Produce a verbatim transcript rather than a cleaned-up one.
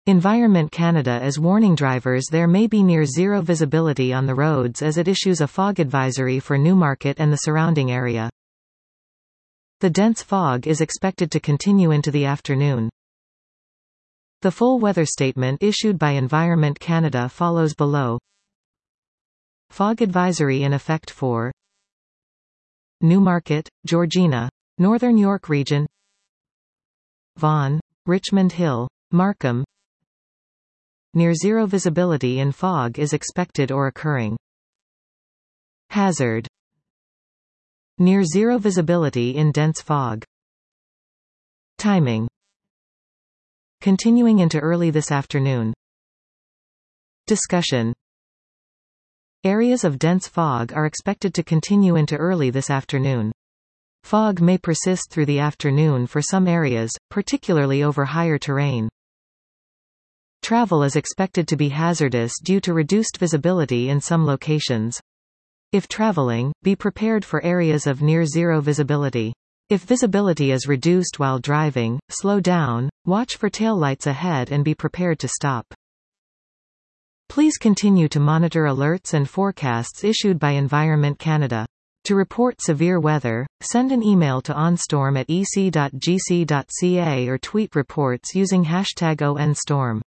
Environment Canada is warning drivers there may be near-zero visibility on the roads as it issues a fog advisory for Newmarket and the surrounding area. The dense fog is expected to continue into the afternoon. The full weather statement issued by Environment Canada follows below. Fog advisory in effect for Newmarket, Georgina, Northern York Region, Vaughan, Richmond Hill, Markham. Near-zero visibility in fog is expected or occurring. Hazard. Near-zero visibility in dense fog. Timing. Continuing into early this afternoon. Discussion. Areas of dense fog are expected to continue into early this afternoon. Fog may persist through the afternoon for some areas, particularly over higher terrain. Travel is expected to be hazardous due to reduced visibility in some locations. If traveling, be prepared for areas of near-zero visibility. If visibility is reduced while driving, slow down, watch for taillights ahead and be prepared to stop. Please continue to monitor alerts and forecasts issued by Environment Canada. To report severe weather, send an email to onstorm at e c dot g c dot c a or tweet reports using hashtag O N storm.